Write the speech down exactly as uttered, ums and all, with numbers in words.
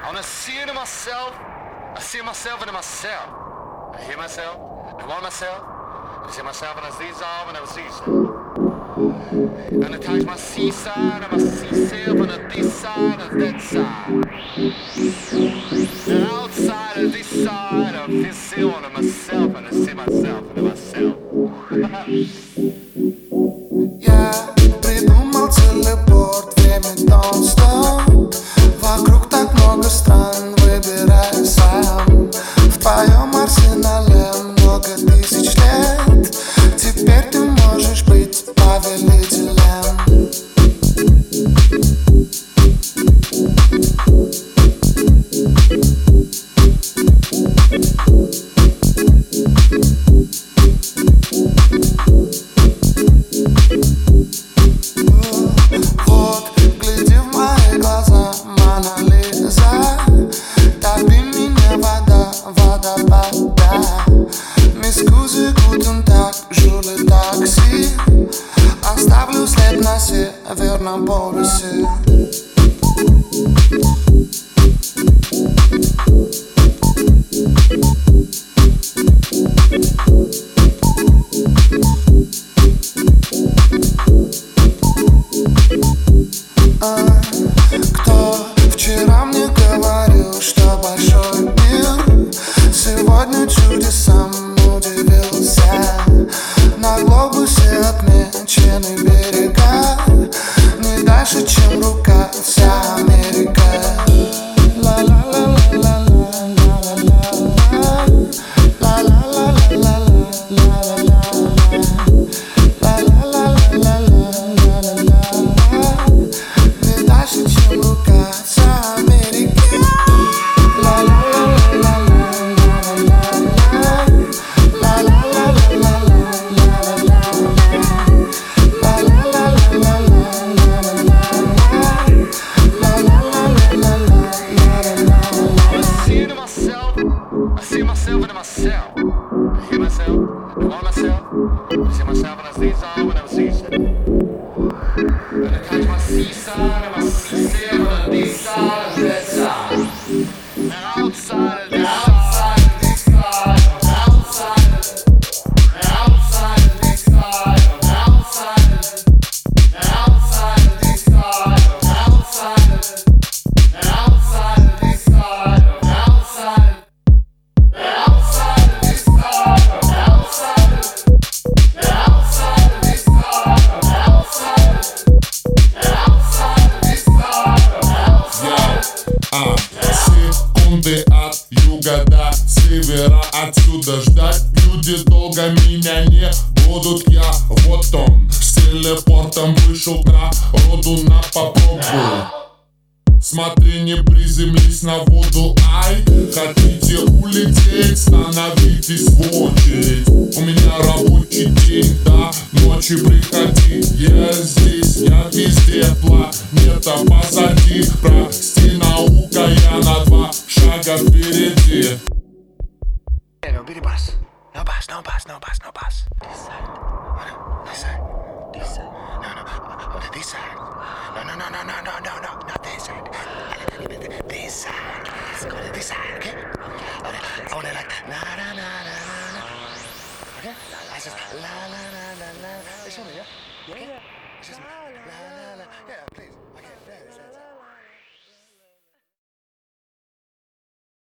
wanna see it in myself. I see myself in myself. I hear myself. I want myself. I see myself and I see all and I see so. And I touch my seaside and my sea self on this side of that side. And outside of this side of this seal on myself and I see myself and myself. Я придумал телепорт, время don't stop. Вокруг так много стран, выбирай сам. В твоем арсенале много тысяч лет. Теперь ты можешь быть повелителем. Вот, гляди в мои глаза, Мона Лиза. Топи меня вода, водопада. Ми скузи гутен так, жуле такси. Оставлю след на северном полюсе. Кто вчера мне говорил, что большой мир сегодня чудесам удивился. На глобусе отмечены берега, не дальше, чем рука, вся Америка. I see myself in myself. I hear myself, I want myself. I see myself and I see all and I see so. And I touch my seaside and my sea sail on this side of that side. And outside of this side, this side, outside of it. And outside of this side, outside of it. And outside of this side, outside of it. And outside of this side, outside of it. А, секунды от юга до севера, отсюда ждать люди долго меня не будут. Я вот он, с телепортом вышел к народу на попробую. Смотри, не приземлись на воду, ай. Хотите улететь, становитесь в очередь. У меня рабочий день, до ночи приходи. Я здесь, я везде, планета позади. Прости, наука, я на два шага впереди. No bass, no bass, no bass, no bass, no bass. This side, this side, this side. No, no, oh, this side. No, no, no, no, no, no, no, no, not this side. This side, this side, okay? I want it like na na na na na. Okay? I just la la la la la. Show me, yeah? Okay? It's just la la la. Yeah.